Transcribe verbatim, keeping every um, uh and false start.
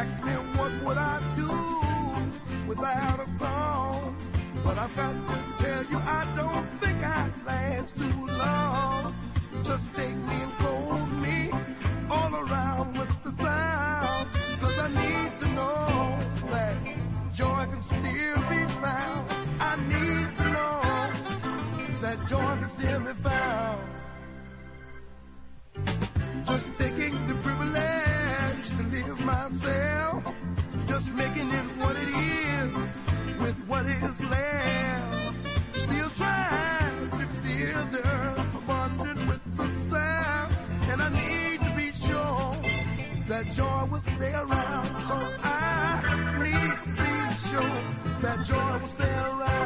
ask me what would I do without a song. But I've got to tell you, I don't think I'd last too long. Just take me and clothe me all around with the sound. Cause I need to know that joy can still be found. I need to know that joy can still be found. Just taking the privilege to live myself, just making it what it is with what is left. Still trying to fill the earth abundant with the sound. And I need to be sure that joy will stay around. Cause I need to be sure that joy will stay around.